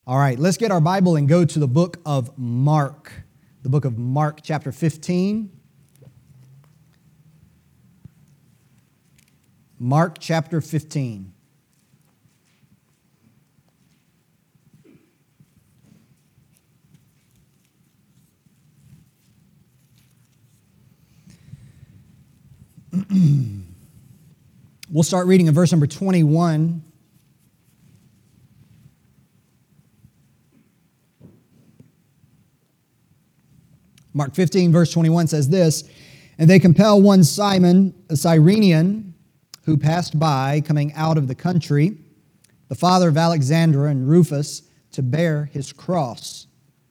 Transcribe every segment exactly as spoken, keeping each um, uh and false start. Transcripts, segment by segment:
All right, let's get our Bible and go to the book of Mark. The book of Mark, chapter fifteen. Mark, chapter fifteen. We'll start reading in verse number twenty-one. Mark fifteen, verse twenty-one says this, "And they compel one Simon, a Cyrenian, who passed by, coming out of the country, the father of Alexander and Rufus, to bear his cross.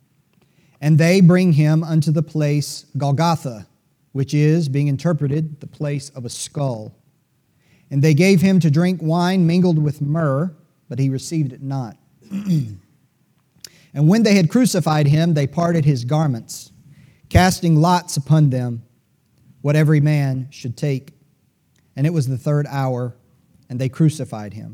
And they bring him unto the place Golgotha, which is, being interpreted, the place of a skull. And they gave him to drink wine mingled with myrrh, but he received it not. And when they had crucified him, they parted his garments, casting lots upon them, what every man should take. And it was the third hour, and they crucified him.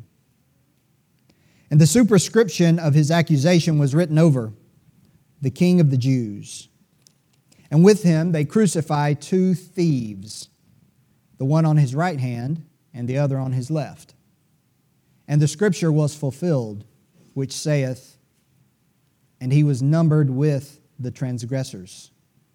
And the superscription of his accusation was written over, the King of the Jews. And with him they crucified two thieves, the one on his right hand and the other on his left. And the scripture was fulfilled, which saith, And he was numbered with the transgressors.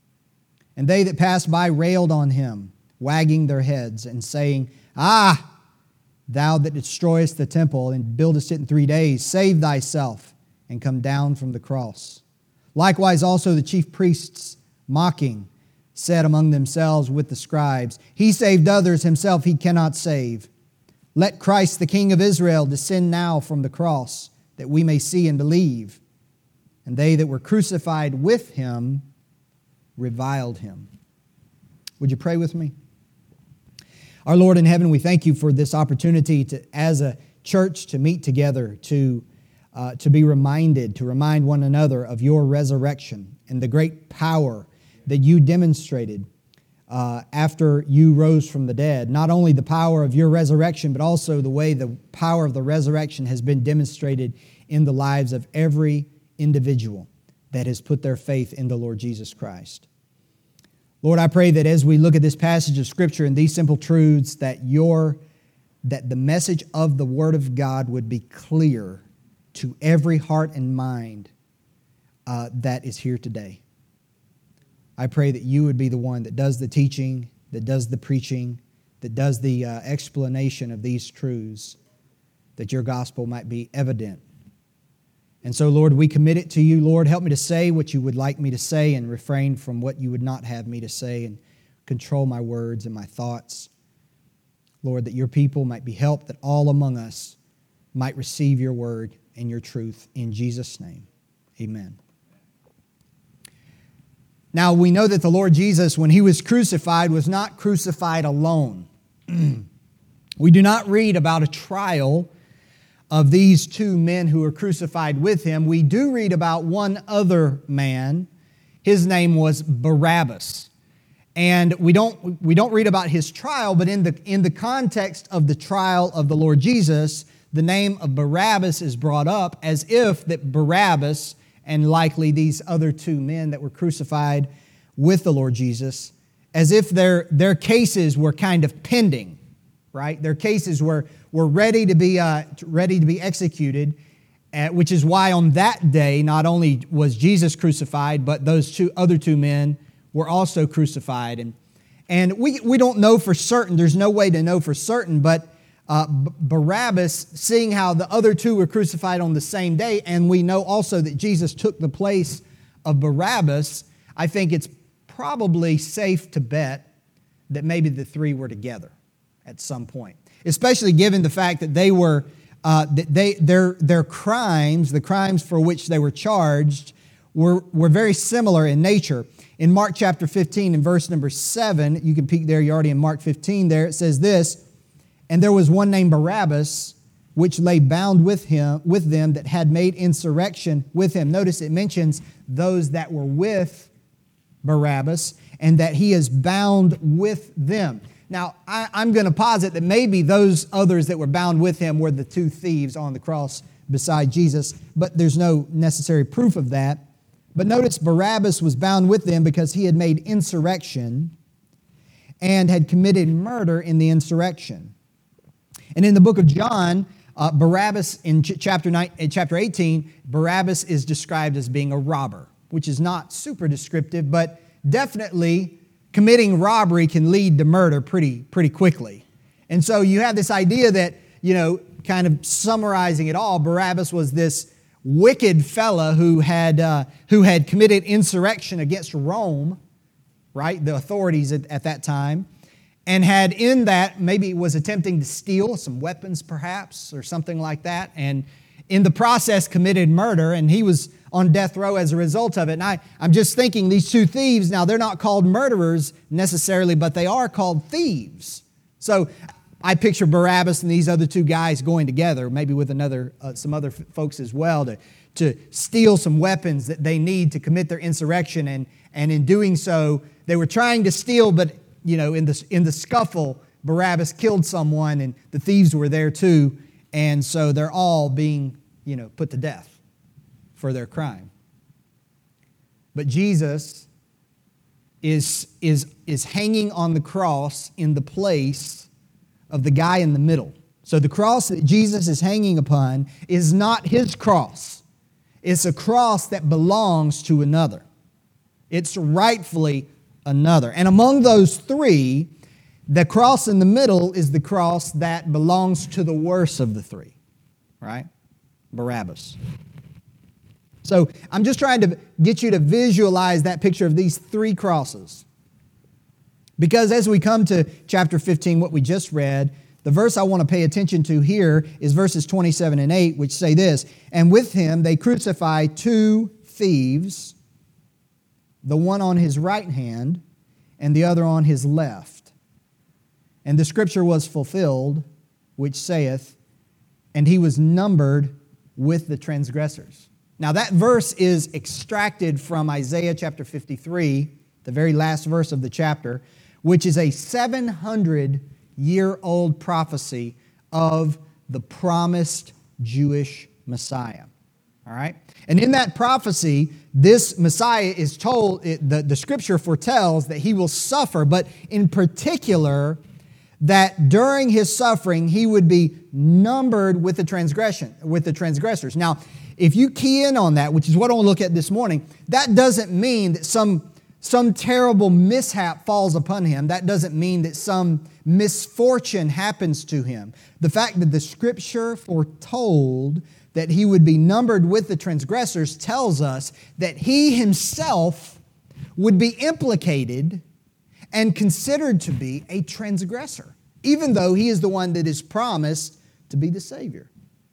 And they that passed by railed on him, wagging their heads, and saying, Ah, thou that destroyest the temple and buildest it in three days, save thyself, and come down from the cross. Likewise also the chief priests, mocking, said among themselves with the scribes, He saved others, himself he cannot save. Let Christ the King of Israel descend now from the cross, that we may see and believe. And they that were crucified with him reviled him." Would you pray with me? Our Lord in heaven, we thank you for this opportunity to, as a church, to meet together, to, uh, to be reminded, to remind one another of your resurrection and the great power that you demonstrated uh, after you rose from the dead. Not only the power of your resurrection, but also the way the power of the resurrection has been demonstrated in the lives of every individual that has put their faith in the Lord Jesus Christ. Lord, I pray that as we look at this passage of Scripture and these simple truths, that your, that the message of the Word of God would be clear to every heart and mind uh, that is here today. I pray that you would be the one that does the teaching, that does the preaching, that does the uh, explanation of these truths, that your gospel might be evident. And so, Lord, we commit it to you. Lord, help me to say what you would like me to say and refrain from what you would not have me to say, and control my words and my thoughts. Lord, that your people might be helped, that all among us might receive your word and your truth. In Jesus' name, amen. Now, we know that the Lord Jesus, when he was crucified, was not crucified alone. We do not read about a trial of these two men who were crucified with him. We do read about one other man. His name was Barabbas. And we don't, we don't read about his trial, but in the, in the context of the trial of the Lord Jesus, the name of Barabbas is brought up as if that Barabbas, and likely these other two men that were crucified with the Lord Jesus, as if their, their cases were kind of pending, right? Their cases were, were ready to be uh, ready to be executed, uh, which is why on that day not only was Jesus crucified, but those two other two men were also crucified. And and we we don't know for certain. There's no way to know for certain. But uh, Barabbas, seeing how the other two were crucified on the same day, and we know also that Jesus took the place of Barabbas, I think it's probably safe to bet that maybe the three were together at some point, especially given the fact that they were, uh, that they their their crimes, the crimes for which they were charged, were were very similar in nature. In Mark chapter fifteen, in verse number seven, you can peek there. You're already in Mark fifteen. There it says this: "And there was one named Barabbas, which lay bound with him with them that had made insurrection with him." Notice it mentions those that were with Barabbas, and that he is bound with them. Now, I, I'm going to posit that maybe those others that were bound with him were the two thieves on the cross beside Jesus, but there's no necessary proof of that. But notice Barabbas was bound with them because he had made insurrection and had committed murder in the insurrection. And in the book of John, uh, Barabbas, in ch- chapter nine, in chapter eighteen, Barabbas is described as being a robber, which is not super descriptive, but definitely committing robbery can lead to murder pretty, pretty quickly. And so you have this idea that, you know, kind of summarizing it all, Barabbas was this wicked fella who had uh, who had committed insurrection against Rome, right, the authorities at, at that time, and had in that maybe was attempting to steal some weapons perhaps or something like that, and in the process committed murder, and he was on death row as a result of it. And I, I'm just thinking these two thieves, now they're not called murderers necessarily, but they are called thieves. So I picture Barabbas and these other two guys going together, maybe with another uh, some other f- folks as well, to, to steal some weapons that they need to commit their insurrection. And, and in doing so, they were trying to steal, but you know, in the, in the scuffle, Barabbas killed someone and the thieves were there too. And so they're all being, you know, put to death for their crime. But Jesus is, is, is hanging on the cross in the place of the guy in the middle. So the cross that Jesus is hanging upon is not his cross. It's a cross that belongs to another. It's rightfully another. And among those three, the cross in the middle is the cross that belongs to the worst of the three, right? Barabbas. So I'm just trying to get you to visualize that picture of these three crosses. Because as we come to chapter fifteen, what we just read, the verse I want to pay attention to here is verses twenty-seven and eight, which say this, "And with him they crucify two thieves, the one on his right hand and the other on his left. And the scripture was fulfilled, which saith, and he was numbered with the transgressors." Now that verse is extracted from Isaiah chapter fifty-three, the very last verse of the chapter, which is a seven hundred year old prophecy of the promised Jewish Messiah. All right? And in that prophecy, this Messiah is told, it, the, the scripture foretells that he will suffer, but in particular, that during his suffering, he would be numbered with the transgression, with the transgressors. Now, if you key in on that, which is what I want to look at this morning, that doesn't mean that some, some terrible mishap falls upon him. That doesn't mean that some misfortune happens to him. The fact that the scripture foretold that he would be numbered with the transgressors tells us that he himself would be implicated and considered to be a transgressor, even though he is the one that is promised to be the Savior.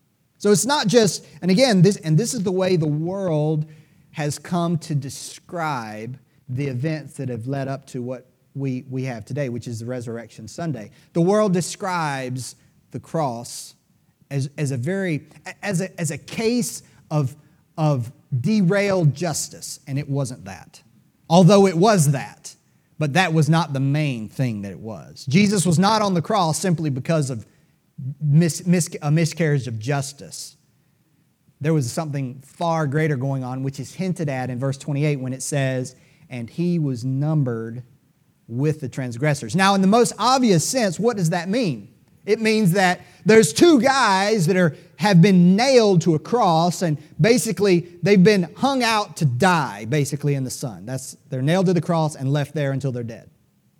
So it's not just, and again, this and this is the way the world has come to describe the events that have led up to what we, we have today, which is the Resurrection Sunday. The world describes the cross as, as a very as a, as a case of, of derailed justice, and it wasn't that. Although it was that, but that was not the main thing that it was. Jesus was not on the cross simply because of mis, mis, a miscarriage of justice. There was something far greater going on, which is hinted at in verse twenty-eight when it says, "And he was numbered with the transgressors." Now, in the most obvious sense, what does that mean? It means that there's two guys that are have been nailed to a cross, and basically they've been hung out to die, basically in the sun. That's they're nailed to the cross and left there until they're dead.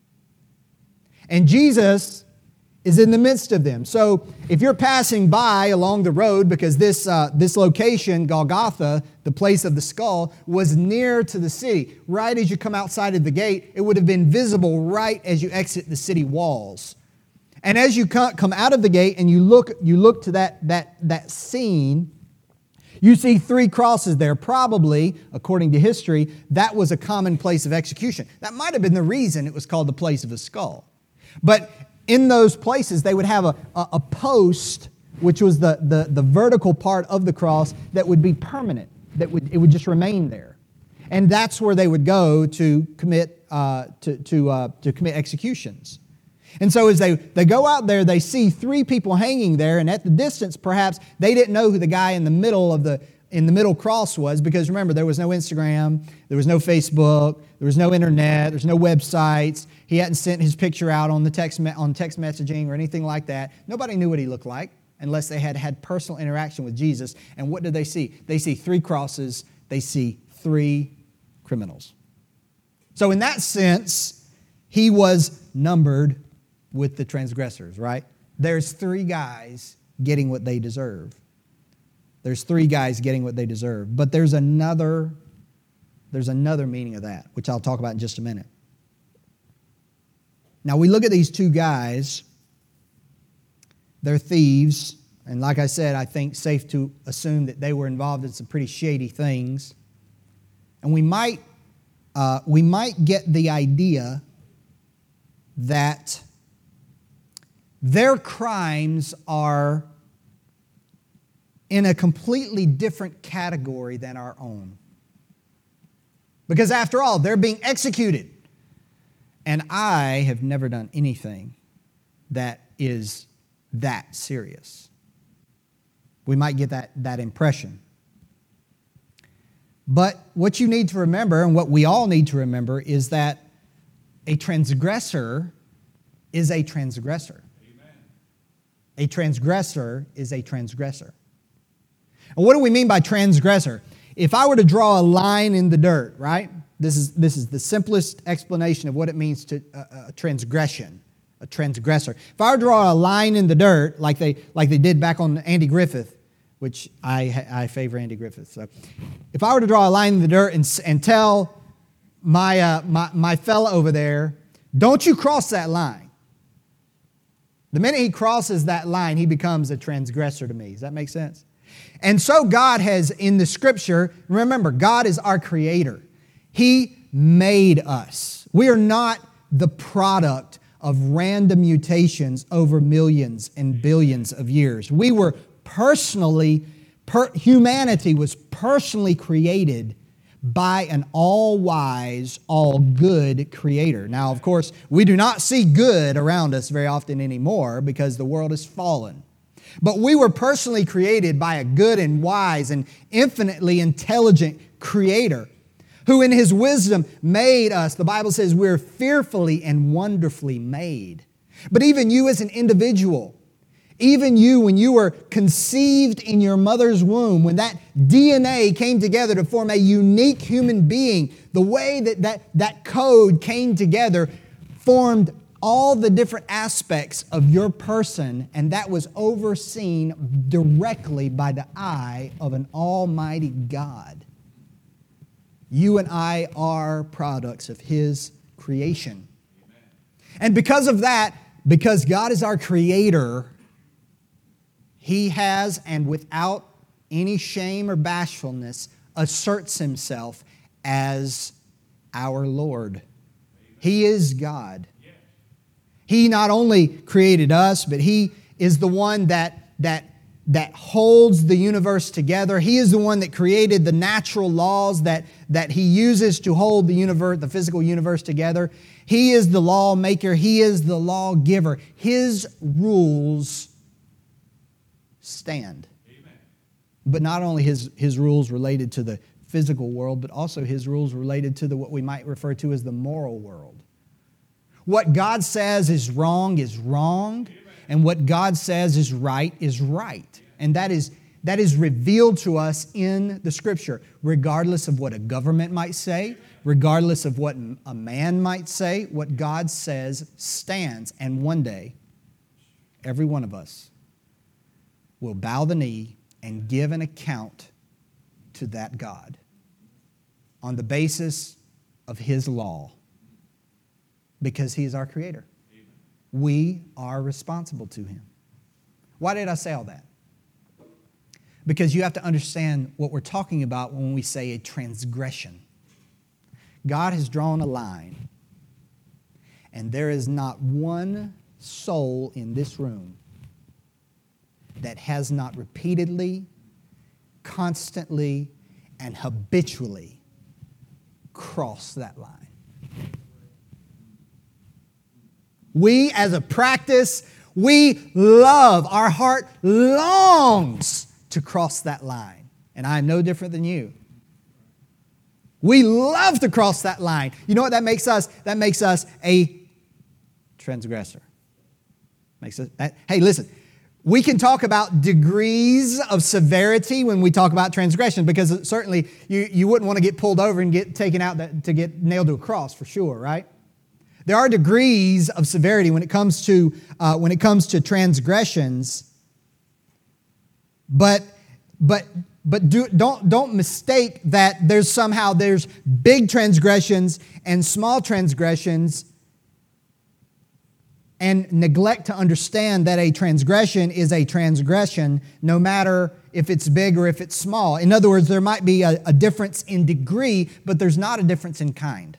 And Jesus is in the midst of them. So if you're passing by along the road, because this uh, this location, Golgotha, the place of the skull, was near to the city. Right as you come outside of the gate, it would have been visible right as you exit the city walls. And as you come out of the gate and you look, you look to that, that, that scene, you see three crosses there. Probably, according to history, that was a common place of execution. That might have been the reason it was called the place of a skull. But in those places, they would have a, a, a post, which was the, the, the vertical part of the cross, that would be permanent, that would it would just remain there. And that's where they would go to commit, uh, to, to, uh, to commit executions. And so as they, they go out there, they see three people hanging there, and at the distance, perhaps, they didn't know who the guy in the middle of the in the middle cross was, because remember, there was no Instagram, there was no Facebook, there was no internet, there's no websites. He hadn't sent his picture out on the text me- on text messaging or anything like that. Nobody knew what he looked like unless they had had personal interaction with Jesus. And what did they see? They see three crosses. They see three criminals. So in that sense, he was numbered with the transgressors, right? There's three guys getting what they deserve. There's three guys getting what they deserve. But there's another, there's another meaning of that, which I'll talk about in just a minute. Now, we look at these two guys. They're thieves. And like I said, I think safe to assume that they were involved in some pretty shady things. And we might, uh, we might get the idea that their crimes are in a completely different category than our own. Because after all, they're being executed. And I have never done anything that is that serious. We might get that, that impression. But what you need to remember, and what we all need to remember, is that a transgressor is a transgressor. Amen. A transgressor is a transgressor. And what do we mean by transgressor? If I were to draw a line in the dirt, right? This is, this is the simplest explanation of what it means to uh, a transgression, a transgressor. If I were to draw a line in the dirt, like they, like they did back on Andy Griffith, which I, I favor Andy Griffith. So if I were to draw a line in the dirt and, and tell my, uh, my, my fella over there, don't you cross that line. The minute he crosses that line, he becomes a transgressor to me. Does that make sense? And so God has, in the Scripture, remember, God is our creator. He made us. We are not the product of random mutations over millions and billions of years. We were personally, per, humanity was personally created by an all-wise, all-good creator. Now, of course, we do not see good around us very often anymore because the world is fallen. But we were personally created by a good and wise and infinitely intelligent creator who in his wisdom made us. The Bible says we're fearfully and wonderfully made. But even you as an individual, even you when you were conceived in your mother's womb, when that D N A came together to form a unique human being, the way that that, that code came together formed all the different aspects of your person, and that was overseen directly by the eye of an almighty God. You and I are products of His creation. Amen. And because of that, because God is our creator, He has, and without any shame or bashfulness, asserts Himself as our Lord. Amen. He is God. He not only created us, but He is the one that, that, that holds the universe together. He is the one that created the natural laws that, that He uses to hold the universe, the physical universe together. He is the lawmaker. He is the lawgiver. His rules stand. Amen. But not only His, his rules related to the physical world, but also His rules related to the what we might refer to as the moral world. What God says is wrong is wrong, and what God says is right is right. And that is, that is revealed to us in the Scripture, regardless of what a government might say, regardless of what a man might say, what God says stands. And one day, every one of us will bow the knee and give an account to that God on the basis of His law. Because He is our creator. Amen. We are responsible to Him. Why did I say all that? Because you have to understand what we're talking about when we say a transgression. God has drawn a line, and there is not one soul in this room that has not repeatedly, constantly, and habitually crossed that line. We, as a practice, we love, our heart longs to cross that line. And I am no different than you. We love to cross that line. You know what that makes us? That makes us a transgressor. Makes us, that, hey, listen, we can talk about degrees of severity when we talk about transgression, because certainly you, you wouldn't want to get pulled over and get taken out that, to get nailed to a cross for sure, right? There are degrees of severity when it comes to uh, when it comes to transgressions, but but but do, don't don't mistake that there's somehow there's big transgressions and small transgressions, and neglect to understand that a transgression is a transgression no matter if it's big or if it's small. In other words, there might be a, a difference in degree, but there's not a difference in kind.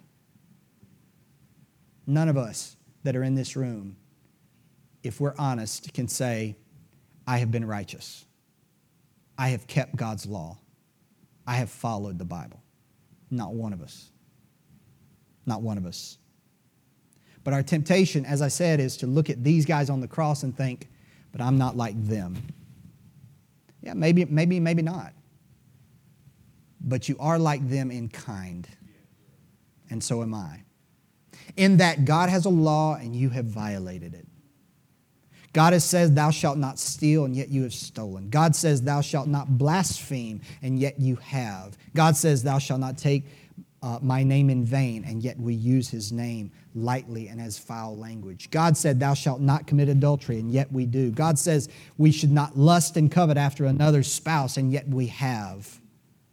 None of us that are in this room, if we're honest, can say, I have been righteous. I have kept God's law. I have followed the Bible. Not one of us. Not one of us. But our temptation, as I said, is to look at these guys on the cross and think, but I'm not like them. Yeah, maybe, maybe, maybe not. But you are like them in kind. And so am I. In that God has a law and you have violated it. God has said, thou shalt not steal, and yet you have stolen. God says, thou shalt not blaspheme, and yet you have. God says, thou shalt not take uh, my name in vain, and yet we use his name lightly and as foul language. God said, thou shalt not commit adultery, and yet we do. God says, we should not lust and covet after another's spouse, and yet we have.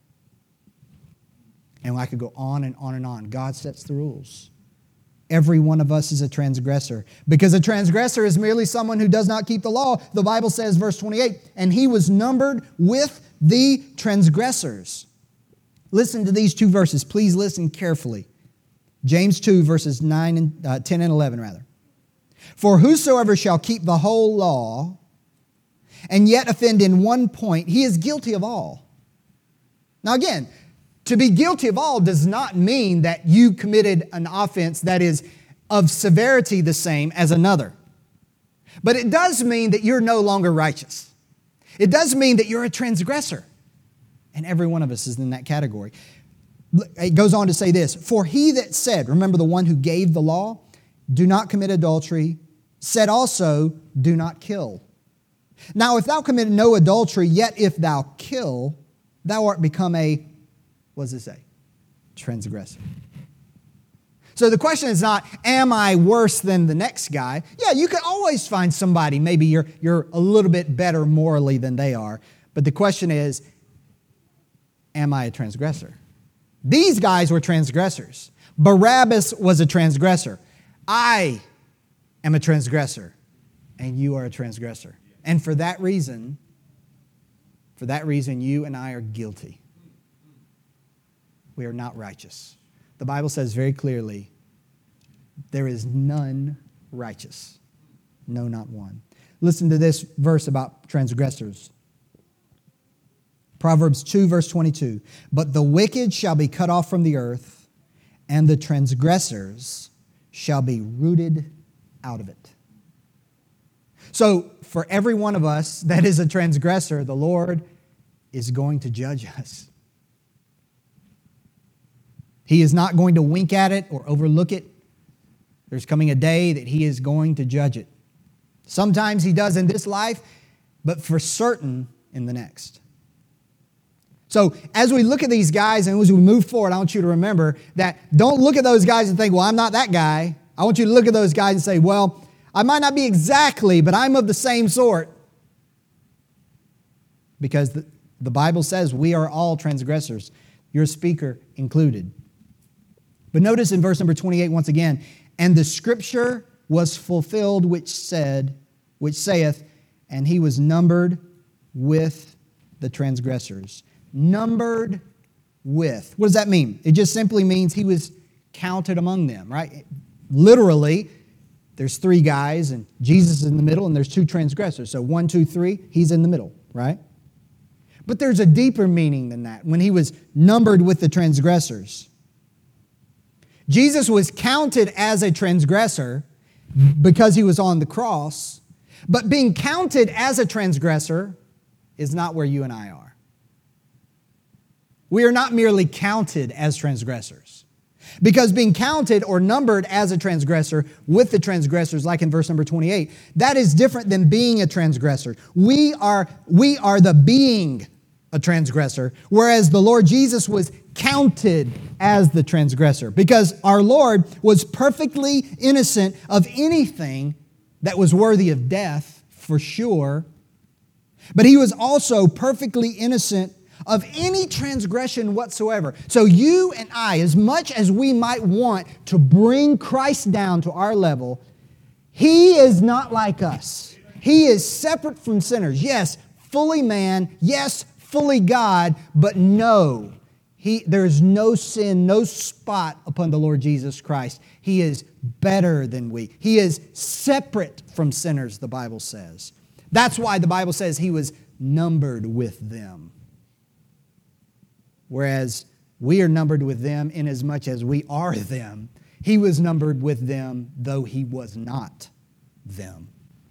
And I could go on and on and on. God sets the rules. Every one of us is a transgressor. Because a transgressor is merely someone who does not keep the law. The Bible says, verse twenty-eight, and he was numbered with the transgressors. Listen to these two verses. Please listen carefully. James two, verses nine and, uh, ten and eleven, rather. For whosoever shall keep the whole law and yet offend in one point, he is guilty of all. Now again, to be guilty of all does not mean that you committed an offense that is of severity the same as another. But it does mean that you're no longer righteous. It does mean that you're a transgressor. And every one of us is in that category. It goes on to say this, for he that said, remember the one who gave the law, do not commit adultery, said also, do not kill. Now if thou commit no adultery, yet if thou kill, thou art become a, what does it say? Transgressor. So the question is not, am I worse than the next guy? Yeah, you can always find somebody, maybe you're, you're a little bit better morally than they are. But the question is, am I a transgressor? These guys were transgressors. Barabbas was a transgressor. I am a transgressor, and you are a transgressor. And for that reason, for that reason, you and I are guilty. We are not righteous. The Bible says very clearly, there is none righteous. No, not one. Listen to this verse about transgressors. Proverbs two, verse twenty-two. But the wicked shall be cut off from the earth, and the transgressors shall be rooted out of it. So, for every one of us that is a transgressor, the Lord is going to judge us. He is not going to wink at it or overlook it. There's coming a day that He is going to judge it. Sometimes He does in this life, but for certain in the next. So as we look at these guys and as we move forward, I want you to remember that don't look at those guys and think, well, I'm not that guy. I want you to look at those guys and say, well, I might not be exactly, but I'm of the same sort. Because the, the Bible says we are all transgressors, your speaker included. But notice in verse number twenty-eight once again, and the scripture was fulfilled which said, which saith, and he was numbered with the transgressors. Numbered with. What does that mean? It just simply means he was counted among them, right? Literally, there's three guys and Jesus is in the middle and there's two transgressors. So one, two, three, he's in the middle, right? But there's a deeper meaning than that when he was numbered with the transgressors. Jesus was counted as a transgressor because he was on the cross. But being counted as a transgressor is not where you and I are. We are not merely counted as transgressors. Because being counted or numbered as a transgressor with the transgressors, like in verse number twenty-eight, that is different than being a transgressor. We are, we are the being a transgressor, whereas the Lord Jesus was counted as the transgressor. Because our Lord was perfectly innocent of anything that was worthy of death, for sure. But he was also perfectly innocent of any transgression whatsoever. So you and I, as much as we might want to bring Christ down to our level, he is not like us. He is separate from sinners. Yes, fully man. Yes, fully God. But no, he, there is no sin, no spot upon the Lord Jesus Christ. He is better than we. He is separate from sinners, the Bible says. That's why the Bible says he was numbered with them. Whereas we are numbered with them inasmuch as we are them. He was numbered with them, though he was not them.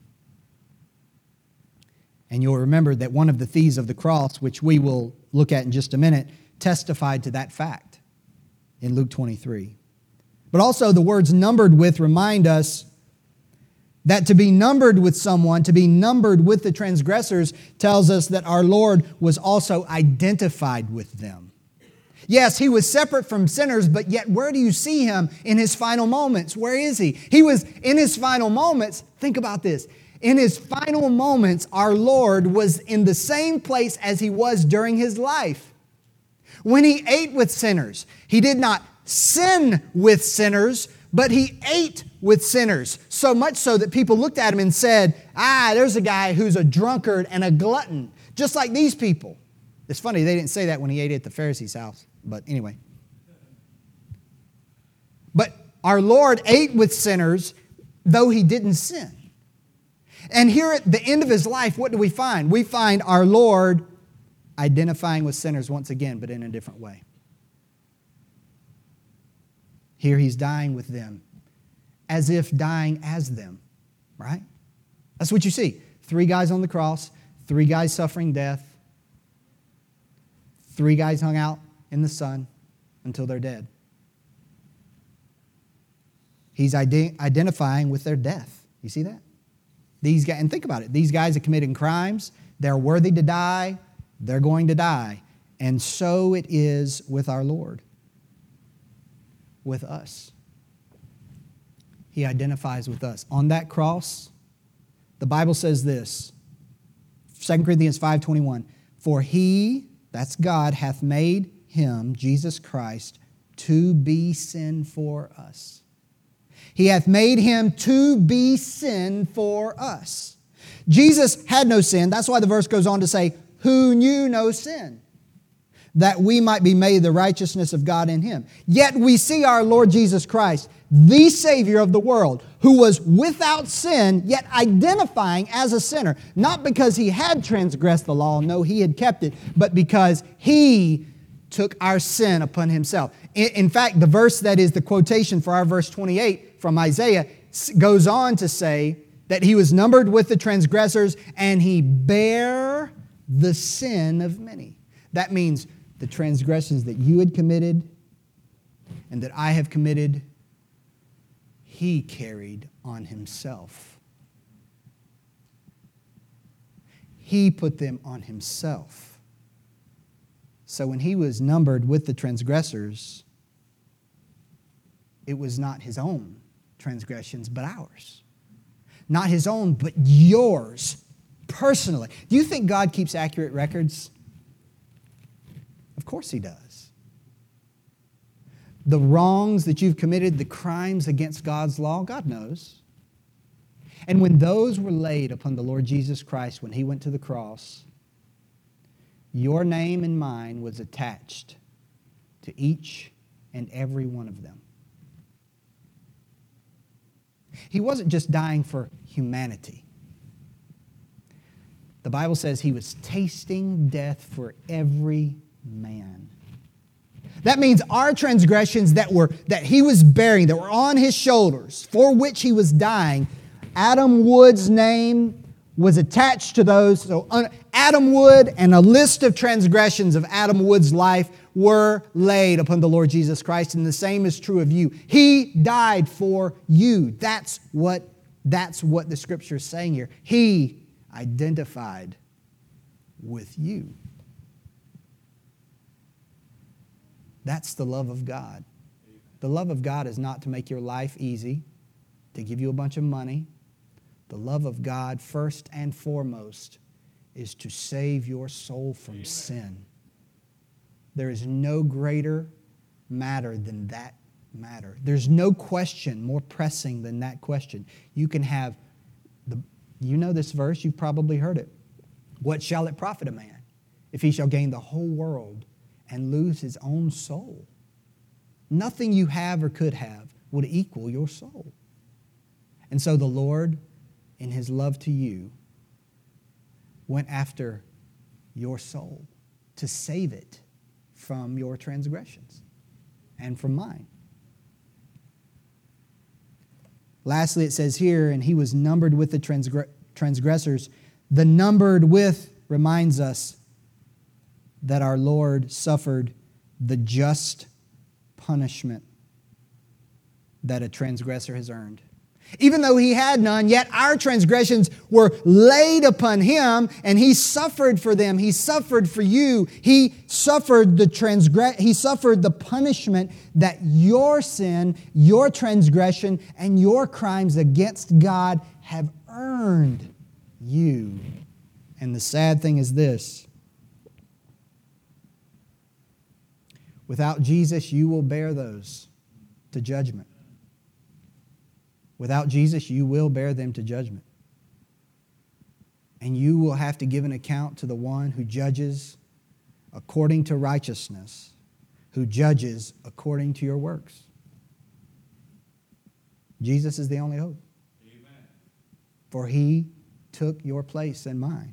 And you'll remember that one of the thieves of the cross, which we will look at in just a minute, testified to that fact in Luke twenty-three. But also the words numbered with remind us that to be numbered with someone, to be numbered with the transgressors, tells us that our Lord was also identified with them. Yes, he was separate from sinners, but yet where do you see him in his final moments? Where is he? He was in his final moments. Think about this. In his final moments, our Lord was in the same place as he was during his life. When he ate with sinners, he did not sin with sinners, but he ate with sinners. So much so that people looked at him and said, ah, there's a guy who's a drunkard and a glutton, just like these people. It's funny, they didn't say that when he ate at the Pharisee's house, but anyway. But our Lord ate with sinners, though he didn't sin. And here at the end of his life, what do we find? We find our Lord identifying with sinners once again, but in a different way. Here he's dying with them, as if dying as them, right? That's what you see. Three guys on the cross, three guys suffering death, three guys hung out in the sun until they're dead. He's ide- identifying with their death. You see that? These guys, and think about it. These guys are committing crimes. They're worthy to die. They're going to die. And so it is with our Lord. With us. He identifies with us. On that cross, the Bible says this, Second Corinthians five twenty-one, for he, that's God, hath made him, Jesus Christ, to be sin for us. He hath made him to be sin for us. Jesus had no sin. That's why the verse goes on to say, who knew no sin, that we might be made the righteousness of God in him. Yet we see our Lord Jesus Christ, the Savior of the world, who was without sin, yet identifying as a sinner. Not because he had transgressed the law, no, he had kept it, but because he took our sin upon himself. In, in fact, the verse that is the quotation for our verse twenty-eight from Isaiah goes on to say that he was numbered with the transgressors and he bare the sin of many. That means the transgressions that you had committed and that I have committed, he carried on himself. He put them on himself. So when he was numbered with the transgressors, it was not his own transgressions, but ours. Not his own, but yours, personally. Do you think God keeps accurate records? Of course he does. The wrongs that you've committed, the crimes against God's law, God knows. And when those were laid upon the Lord Jesus Christ when he went to the cross, your name and mine was attached to each and every one of them. He wasn't just dying for humanity. The Bible says he was tasting death for every man. That means our transgressions that were that he was bearing, that were on his shoulders, for which he was dying, Adam Wood's name was attached to those. So Adam Wood and a list of transgressions of Adam Wood's life were laid upon the Lord Jesus Christ, and the same is true of you. He died for you. That's what, that's what the Scripture is saying here. He identified with you. That's the love of God. The love of God is not to make your life easy, to give you a bunch of money. The love of God, first and foremost, is to save your soul from Amen. Sin. There is no greater matter than that matter. There's no question more pressing than that question. You can have, the, you know this verse, you've probably heard it. What shall it profit a man if he shall gain the whole world and lose his own soul? Nothing you have or could have would equal your soul. And so the Lord, in His love to you, went after your soul to save it from your transgressions and from mine. Lastly, it says here, and He was numbered with the transgr- transgressors. The numbered with reminds us that our Lord suffered the just punishment that a transgressor has earned. Even though He had none, yet our transgressions were laid upon Him, and He suffered for them. He suffered for you. He suffered the transgress. He suffered the punishment that your sin, your transgression, and your crimes against God have earned you. And the sad thing is this: without Jesus, you will bear those to judgment. Without Jesus, you will bear them to judgment. And you will have to give an account to the one who judges according to righteousness, who judges according to your works. Jesus is the only hope. Amen. For He took your place and mine.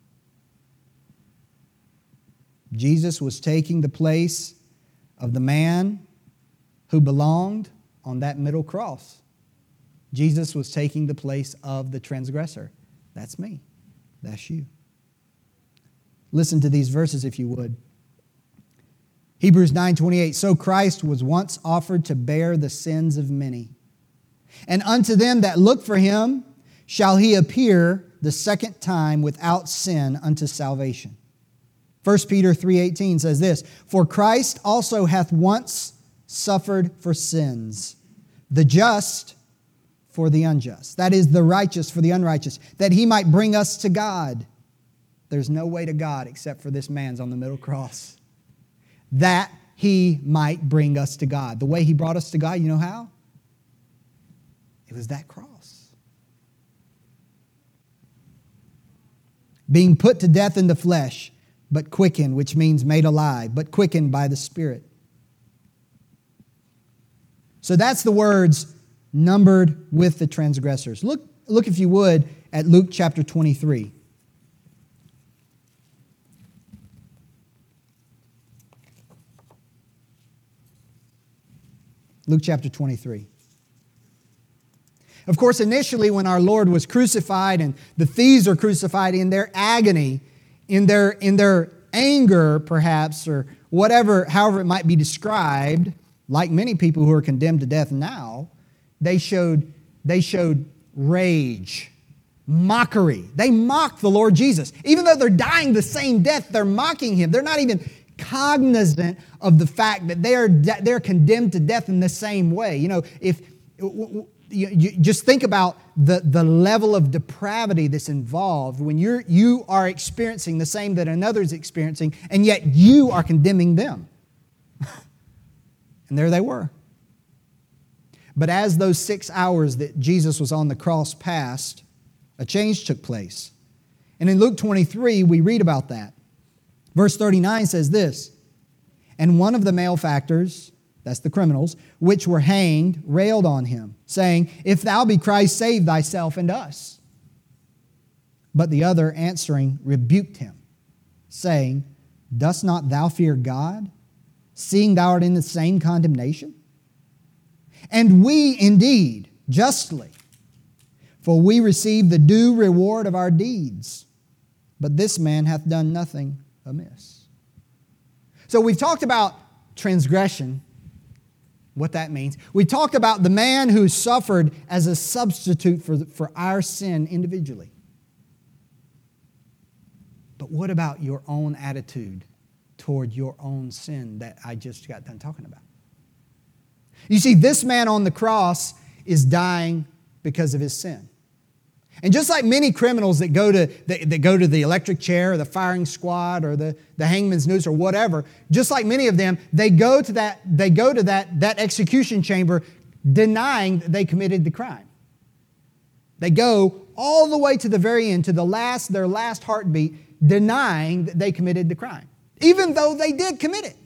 Jesus was taking the place of the man who belonged on that middle cross. Jesus was taking the place of the transgressor. That's me. That's you. Listen to these verses if you would. Hebrews nine twenty-eight. So Christ was once offered to bear the sins of many. And unto them that look for Him shall He appear the second time without sin unto salvation. First Peter three eighteen says this: For Christ also hath once suffered for sins, the just for the unjust. That is, the righteous for the unrighteous, that He might bring us to God. There's no way to God except for this man's on the middle cross. That He might bring us to God. The way He brought us to God, you know how? It was that cross. Being put to death in the flesh, but quickened, which means made alive, but quickened by the Spirit. So that's the words, numbered with the transgressors. Look, look, if you would, at Luke chapter twenty-three. Luke chapter twenty-three. Of course, initially when our Lord was crucified and the thieves are crucified in their agony, in their, in their anger perhaps, or whatever, however it might be described, like many people who are condemned to death now, They showed, they showed rage, mockery. They mocked the Lord Jesus. Even though they're dying the same death, they're mocking Him. They're not even cognizant of the fact that they are de- they're condemned to death in the same way. You know, if you, you just think about the, the level of depravity that's involved when you're you are experiencing the same that another is experiencing, and yet you are condemning them. And there they were. But as those six hours that Jesus was on the cross passed, a change took place. And in Luke twenty-three, we read about that. Verse thirty-nine says this: And one of the malefactors, that's the criminals, which were hanged, railed on Him, saying, If thou be Christ, save thyself and us. But the other answering rebuked Him, saying, Dost not thou fear God, seeing thou art in the same condemnation? And we indeed justly, for we receive the due reward of our deeds. But this man hath done nothing amiss. So we've talked about transgression, what that means. We talked about the man who suffered as a substitute for, for our sin individually. But what about your own attitude toward your own sin that I just got done talking about? You see, this man on the cross is dying because of his sin. And just like many criminals that go to that, that go to the electric chair or the firing squad or the, the hangman's noose or whatever, just like many of them, they go to that they go to that, that execution chamber denying that they committed the crime. They go all the way to the very end, to the last, their last heartbeat, denying that they committed the crime, even though they did commit it.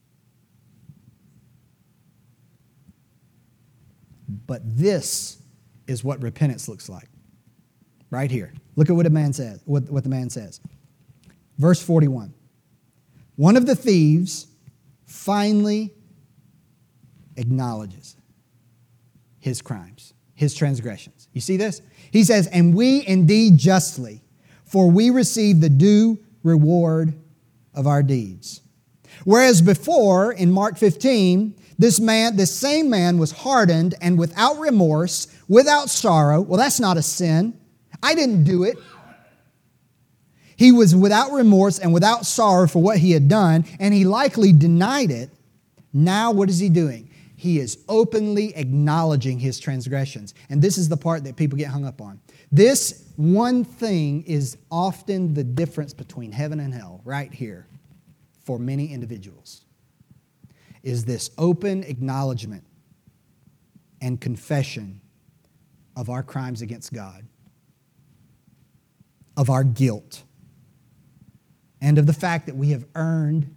But this is what repentance looks like. Right here. Look at what a man says, what, what the man says. Verse forty-one. One of the thieves finally acknowledges his crimes, his transgressions. You see this? He says, and we indeed justly, for we receive the due reward of our deeds. Whereas before, in Mark fifteen, this man, this same man was hardened and without remorse, without sorrow. Well, that's not a sin. I didn't do it. He was without remorse and without sorrow for what he had done, and he likely denied it. Now what is he doing? He is openly acknowledging his transgressions. And this is the part that people get hung up on. This one thing is often the difference between heaven and hell, right here, for many individuals, is this open acknowledgement and confession of our crimes against God, of our guilt, and of the fact that we have earned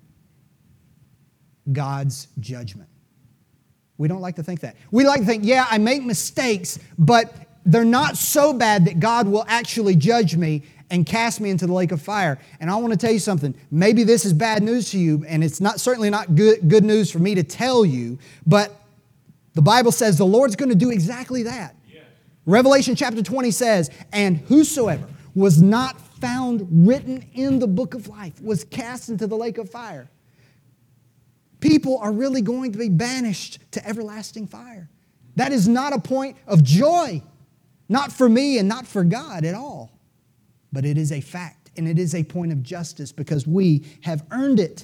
God's judgment. We don't like to think that. We like to think, yeah, I make mistakes, but they're not so bad that God will actually judge me and cast me into the lake of fire. And I want to tell you something. Maybe this is bad news to you, and it's not certainly not good, good news for me to tell you, but the Bible says the Lord's going to do exactly that. Yes. Revelation chapter twenty says, and whosoever was not found written in the book of life was cast into the lake of fire. People are really going to be banished to everlasting fire. That is not a point of joy, not for me and not for God at all. But it is a fact, and it is a point of justice because we have earned it.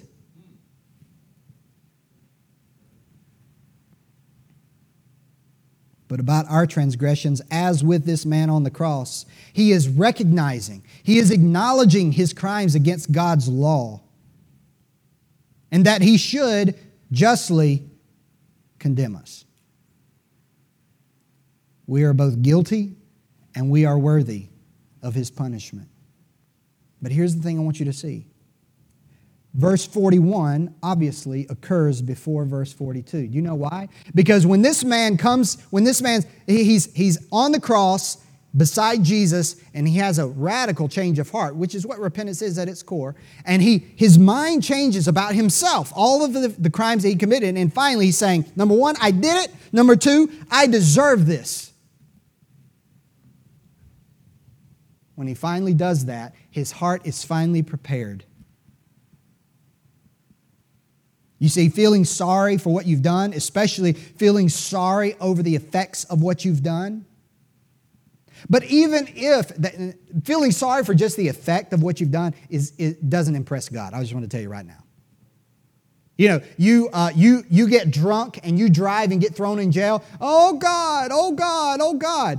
But about our transgressions, as with this man on the cross, he is recognizing, he is acknowledging his crimes against God's law, and that he should justly condemn us. We are both guilty and we are worthy of his punishment. But here's the thing I want you to see. Verse forty-one obviously occurs before verse forty-two. Do you know why? Because when this man comes, when this man, he's, he's on the cross beside Jesus, and he has a radical change of heart, which is what repentance is at its core. And he his mind changes about himself, all of the, the crimes that he committed. And finally he's saying, number one, I did it. Number two, I deserve this. When he finally does that, his heart is finally prepared. You see, feeling sorry for what you've done, especially feeling sorry over the effects of what you've done. But even if that, feeling sorry for just the effect of what you've done is it doesn't impress God. I just want to tell you right now. You know, you uh, you you get drunk and you drive and get thrown in jail. Oh God, oh God, oh God.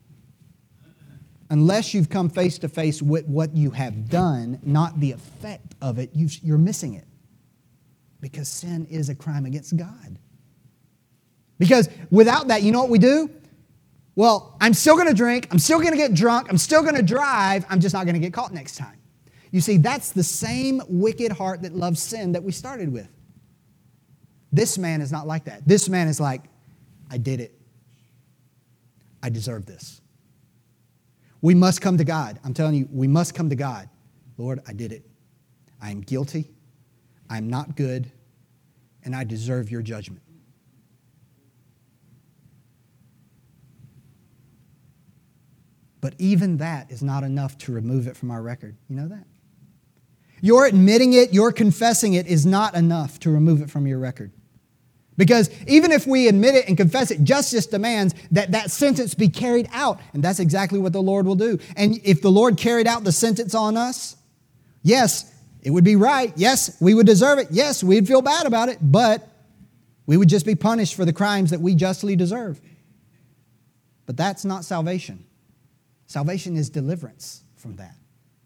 Unless you've come face to face with what you have done, not the effect of it, you've, you're missing it. Because sin is a crime against God. Because without that, you know what we do? Well, I'm still going to drink, I'm still going to get drunk, I'm still going to drive, I'm just not going to get caught next time. You see, that's the same wicked heart that loves sin that we started with. This man is not like that. This man is like, I did it. I deserve this. We must come to God. I'm telling you, we must come to God. Lord, I did it. I am guilty. I'm not good. and I deserve your judgment. But even that is not enough to remove it from our record. You know that? Your admitting it, your confessing it is not enough to remove it from your record. Because even if we admit it and confess it, justice demands that that sentence be carried out. And that's exactly what the Lord will do. And if the Lord carried out the sentence on us, yes, it would be right. Yes, we would deserve it. Yes, we'd feel bad about it. But we would just be punished for the crimes that we justly deserve. But that's not salvation. Salvation is deliverance from that.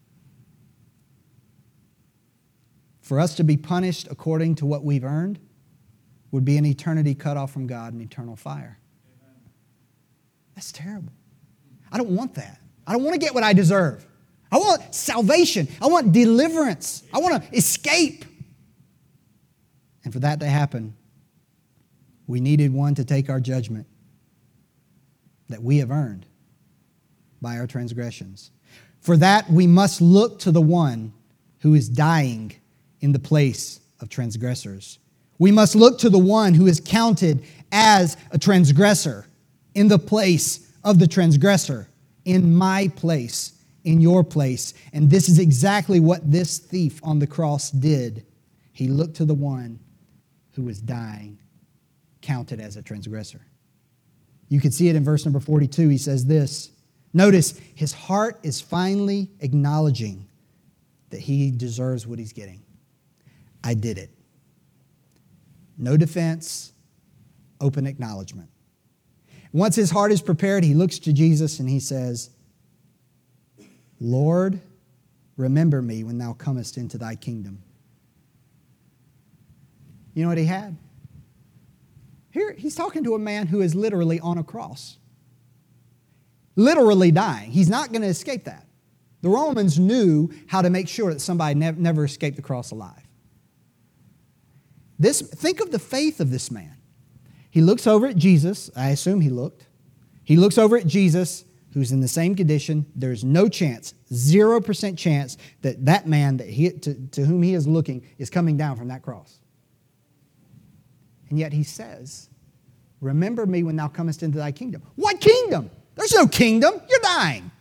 For us to be punished according to what we've earned would be an eternity cut off from God and eternal fire. Amen. That's terrible. I don't want that. I don't want to get what I deserve. I want salvation. I want deliverance. I want to escape. And for that to happen, we needed one to take our judgment that we have earned by our transgressions. For that, we must look to the one who is dying in the place of transgressors. We must look to the one who is counted as a transgressor in the place of the transgressor, in my place, in your place. And this is exactly what this thief on the cross did. He looked to the one who was dying, counted as a transgressor. You can see it in verse number forty-two. He says this. Notice, his heart is finally acknowledging that he deserves what he's getting. I did it. No defense, open acknowledgement. Once his heart is prepared, he looks to Jesus and he says, Lord, remember me when thou comest into thy kingdom. You know what he had? Here, he's talking to a man who is literally on a cross. Literally dying. He's not going to escape that. The Romans knew how to make sure that somebody nev- never escaped the cross alive. This, think of the faith of this man. He looks over at Jesus. I assume he looked. He looks over at Jesus, who's in the same condition. There's no chance, zero percent chance that that man that he, to, to whom he is looking is coming down from that cross. And yet he says, remember me when thou comest into thy kingdom. What kingdom? There's no kingdom. You're dying.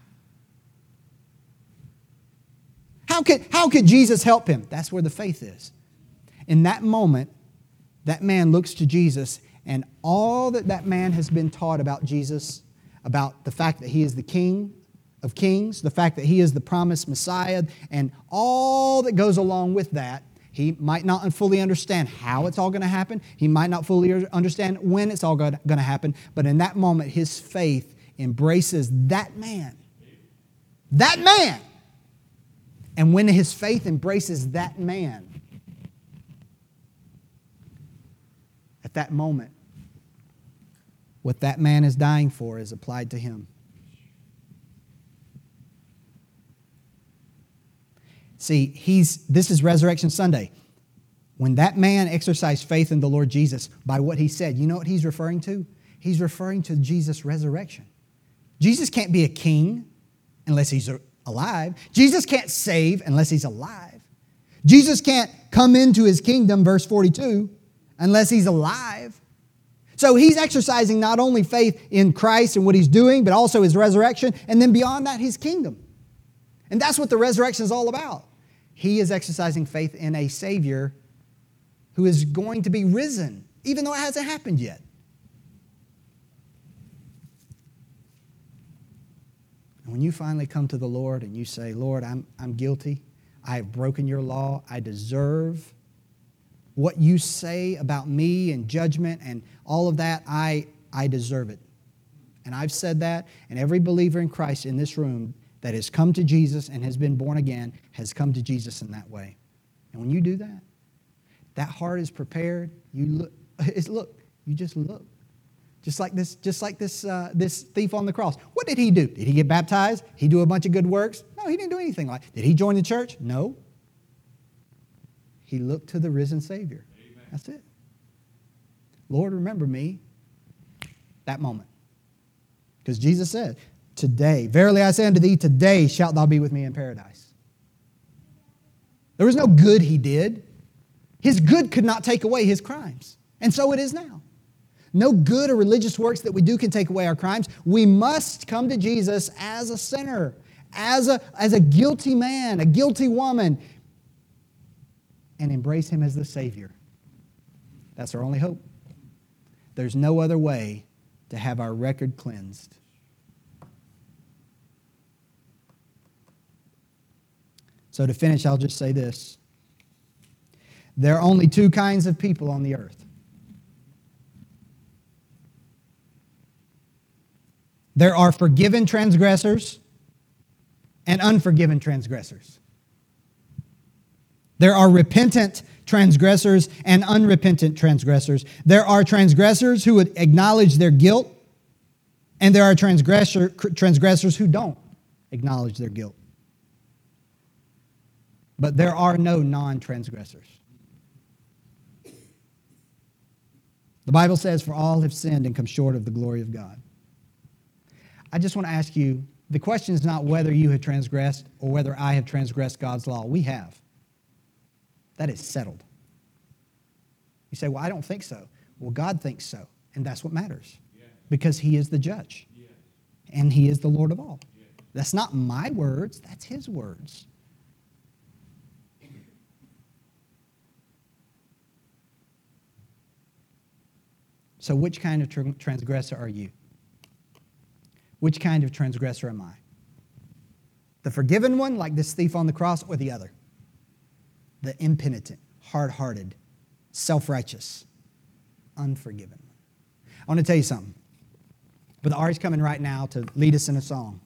How could, how could Jesus help him? That's where the faith is. In that moment, that man looks to Jesus, and all that that man has been taught about Jesus, about the fact that he is the King of kings, the fact that he is the promised Messiah, and all that goes along with that, he might not fully understand how it's all going to happen. He might not fully understand when it's all going to happen. But in that moment, his faith embraces that man. That man. And when his faith embraces that man, at that moment, what that man is dying for is applied to him. See, he's this is Resurrection Sunday. When that man exercised faith in the Lord Jesus by what he said, you know what he's referring to? He's referring to Jesus' resurrection. Jesus can't be a king unless he's alive. Jesus can't save unless he's alive. Jesus can't come into his kingdom, verse forty-two, unless he's alive. So he's exercising not only faith in Christ and what he's doing, but also his resurrection, and then beyond that, his kingdom. And that's what the resurrection is all about. He is exercising faith in a Savior who is going to be risen, even though it hasn't happened yet. And when you finally come to the Lord and you say, Lord, I'm, I'm guilty. I have broken your law. I deserve what you say about me and judgment and all of that. I, I deserve it. And I've said that, and every believer in Christ in this room that has come to Jesus and has been born again has come to Jesus in that way. And when you do that, that heart is prepared. You look, it's, look, you just look. Just like this, just like this, uh, this thief on the cross. What did he do? Did he get baptized? He do a bunch of good works? No, he didn't do anything like that. Did he join the church? No. He looked to the risen Savior. Amen. That's it. Lord, remember me. That moment. Because Jesus said, today, verily I say unto thee, today shalt thou be with me in paradise. There was no good he did. His good could not take away his crimes. And so it is now. No good or religious works that we do can take away our crimes. We must come to Jesus as a sinner, as a, as a guilty man, a guilty woman, and embrace Him as the Savior. That's our only hope. There's no other way to have our record cleansed. So to finish, I'll just say this. There are only two kinds of people on the earth. There are forgiven transgressors and unforgiven transgressors. There are repentant transgressors and unrepentant transgressors. There are transgressors who would acknowledge their guilt, and there are transgressor, transgressors who don't acknowledge their guilt. But there are no non-transgressors. The Bible says, "For all have sinned and come short of the glory of God." I just want to ask you, the question is not whether you have transgressed or whether I have transgressed God's law. We have. That is settled. You say, "Well, I don't think so." Well, God thinks so, and that's what matters. Yeah. Because He is the judge, yeah. And He is the Lord of all. Yeah. That's not my words, that's His words. So which kind of tr- transgressor are you? Which kind of transgressor am I? The forgiven one, like this thief on the cross, or the other? The impenitent, hard-hearted, self-righteous, unforgiven one. I want to tell you something. But Ari's coming right now to lead us in a song.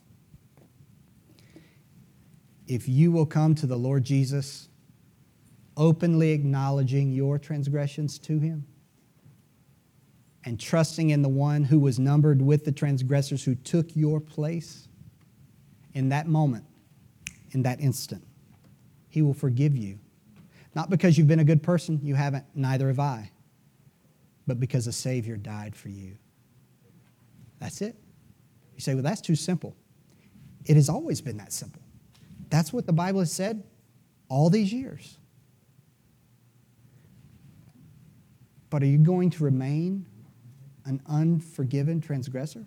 If you will come to the Lord Jesus, openly acknowledging your transgressions to Him, and trusting in the one who was numbered with the transgressors who took your place, in that moment, in that instant, He will forgive you. Not because you've been a good person, you haven't, neither have I, but because a Savior died for you. That's it. You say, "Well, that's too simple." It has always been that simple. That's what the Bible has said all these years. But are you going to remain an unforgiven transgressor?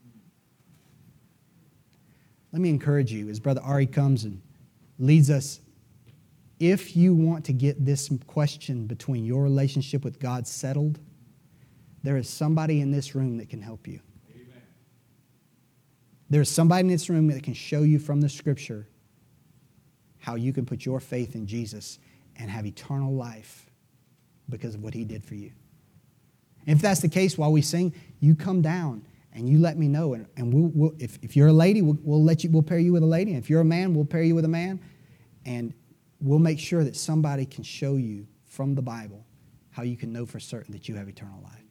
Let me encourage you as Brother Ari comes and leads us. If you want to get this question between your relationship with God settled, there is somebody in this room that can help you. Amen. There is somebody in this room that can show you from the Scripture how you can put your faith in Jesus and have eternal life because of what He did for you. And if that's the case, while we sing, you come down and you let me know. And, and we'll, we'll, if, if you're a lady, we'll, we'll let you. We'll pair you with a lady. And if you're a man, we'll pair you with a man. And we'll make sure that somebody can show you from the Bible how you can know for certain that you have eternal life.